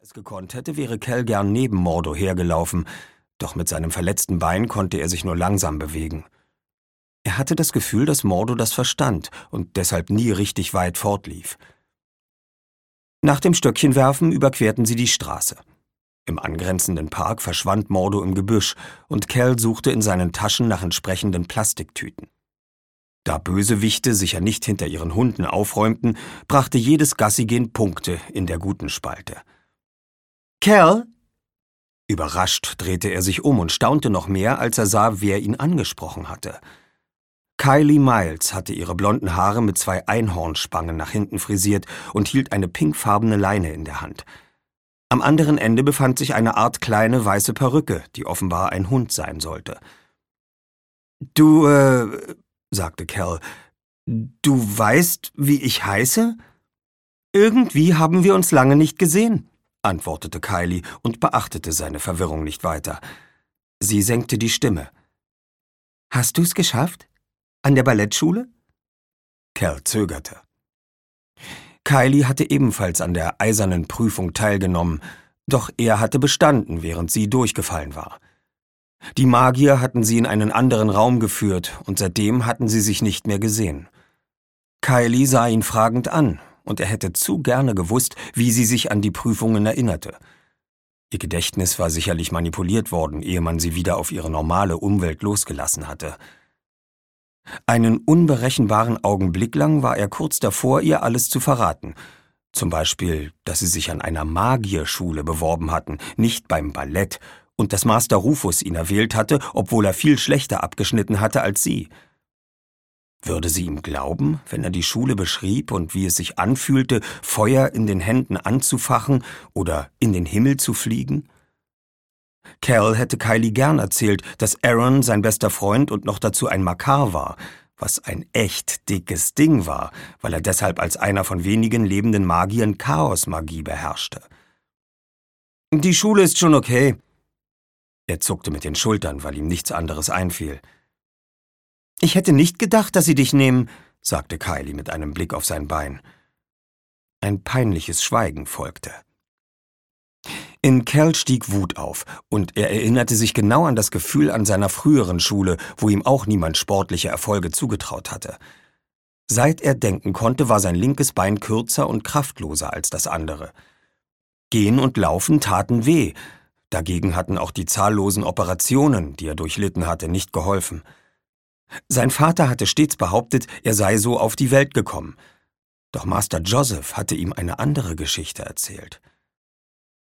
es gekonnt hätte, wäre Cal gern neben Mordo hergelaufen, doch mit seinem verletzten Bein konnte er sich nur langsam bewegen. Er hatte das Gefühl, dass Mordo das verstand und deshalb nie richtig weit fortlief. Nach dem Stöckchenwerfen überquerten sie die Straße. Im angrenzenden Park verschwand Mordo im Gebüsch und Cal suchte in seinen Taschen nach entsprechenden Plastiktüten. Da Bösewichte sicher nicht hinter ihren Hunden aufräumten, brachte jedes Gassigehen Punkte in der guten Spalte. »Cal?« Überrascht drehte er sich um und staunte noch mehr, als er sah, wer ihn angesprochen hatte. Kylie Miles hatte ihre blonden Haare mit 2 Einhornspangen nach hinten frisiert und hielt eine pinkfarbene Leine in der Hand. Am anderen Ende befand sich eine Art kleine weiße Perücke, die offenbar ein Hund sein sollte. »Du, sagte Cal, »du weißt, wie ich heiße?« »Irgendwie haben wir uns lange nicht gesehen«, antwortete Kylie und beachtete seine Verwirrung nicht weiter. Sie senkte die Stimme. »Hast du's geschafft? An der Ballettschule?« Cal zögerte. Kylie hatte ebenfalls an der eisernen Prüfung teilgenommen, doch er hatte bestanden, während sie durchgefallen war. Die Magier hatten sie in einen anderen Raum geführt, und seitdem hatten sie sich nicht mehr gesehen. Kylie sah ihn fragend an, und er hätte zu gerne gewusst, wie sie sich an die Prüfungen erinnerte. Ihr Gedächtnis war sicherlich manipuliert worden, ehe man sie wieder auf ihre normale Umwelt losgelassen hatte. Einen unberechenbaren Augenblick lang war er kurz davor, ihr alles zu verraten. Zum Beispiel, dass sie sich an einer Magierschule beworben hatten, nicht beim Ballett, und dass Master Rufus ihn erwählt hatte, obwohl er viel schlechter abgeschnitten hatte als sie. Würde sie ihm glauben, wenn er die Schule beschrieb und wie es sich anfühlte, Feuer in den Händen anzufachen oder in den Himmel zu fliegen? Cal hätte Kylie gern erzählt, dass Aaron sein bester Freund und noch dazu ein Makar war, was ein echt dickes Ding war, weil er deshalb als einer von wenigen lebenden Magiern Chaosmagie beherrschte. »Die Schule ist schon okay.« Er zuckte mit den Schultern, weil ihm nichts anderes einfiel. »Ich hätte nicht gedacht, dass sie dich nehmen«, sagte Kylie mit einem Blick auf sein Bein. Ein peinliches Schweigen folgte. In Cal stieg Wut auf, und er erinnerte sich genau an das Gefühl an seiner früheren Schule, wo ihm auch niemand sportliche Erfolge zugetraut hatte. Seit er denken konnte, war sein linkes Bein kürzer und kraftloser als das andere. Gehen und Laufen taten weh, dagegen hatten auch die zahllosen Operationen, die er durchlitten hatte, nicht geholfen. Sein Vater hatte stets behauptet, er sei so auf die Welt gekommen. Doch Master Joseph hatte ihm eine andere Geschichte erzählt.